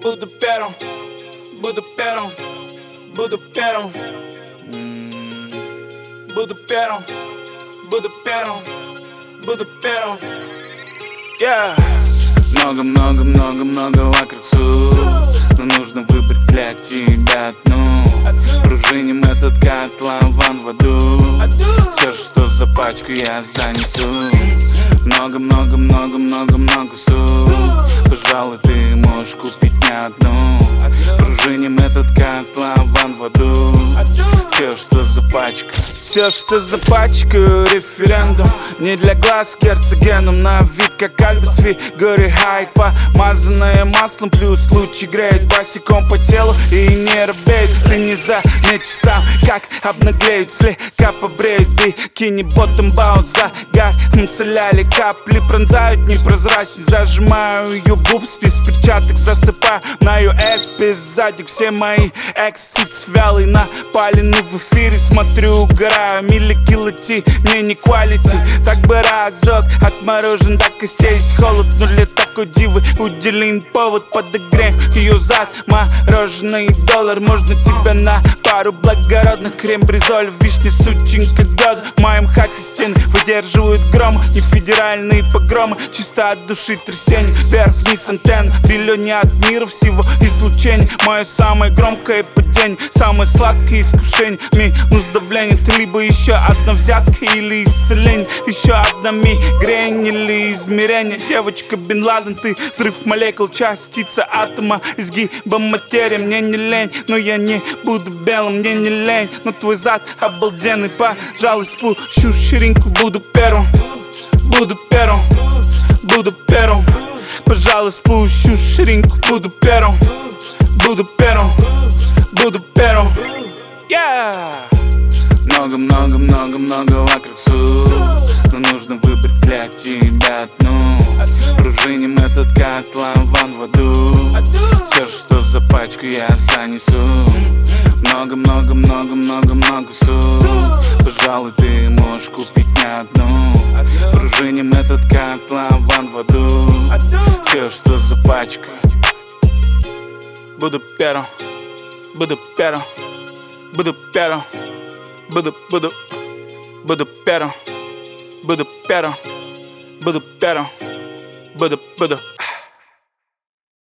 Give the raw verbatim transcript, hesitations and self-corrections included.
Буду первым, буду первым, буду первым. Буду первым, буду первым, буду первым. Yeah. Много-много-много-много вокруг суть, но нужно выбрать для тебя одну. Пружиним этот котлован в аду. Все, что за пачку, я занесу. Много-много-много-много-много суть. Пожалуй, ты можешь купить не одну. Пружиним этот котлован в аду. Все, что за пачка, все, что за пачку, референдум. Не для глаз герцогеном, на вид как альбус фигуре хайк. Помазанное маслом, плюс лучи греют босиком по телу и не робеют. Ты не заметишь сам, как обнаглеют. Слегка побреют бикини, ботом баут. Загаром соляли, капли пронзают непрозрачно. Зажимаю ее бубс, без перчаток засыпаю на ю эс пи сзади. Все мои экс-сиц вялый, напалены в эфире. Смотрю, угораю, милли-килоти, не не quality. Так бы разок отморожен до костей. Есть холод, но для такой дивы уделим повод. Подогреем ее зад, мороженый доллар. Можно тебя на пару благородных. Крем-бризоль, вишни, сученька года. В моем хате стены выдерживают гром. Не федеральные погромы, чисто от души трясение. Вверх-вниз антенн, биллионе от мира всего излучения. Мое самое громкое падение, самое сладкое искушение. Минус давление, ты либо еще одна взятка или исцеление. Еще одна мигрень или измерение. Девочка Бен Ладен, ты взрыв молекул, частица атома, изгибом материи. Мне не лень, но я не буду белым. Мне не лень, но твой зад обалденный. Пожалуй, спущу ширинку, буду первым, буду первым, буду первым. Пожалуй, спущу ширинку, буду первым, буду первым, буду первым. Yeah! Много-много-много-много вокруг суть, но нужно выбрать для тебя одну. Пружиним этот котлован в аду. Все, что за пачку, я занесу. Много-много-много-много-много суть. Пожалуй, ты можешь купить не одну. Пружиним этот котлован в аду. Все, что за пачка. Буду первым, буду первым, буду первым. Буду, буду, буду первым, буду первым, буду первым, буду, буду.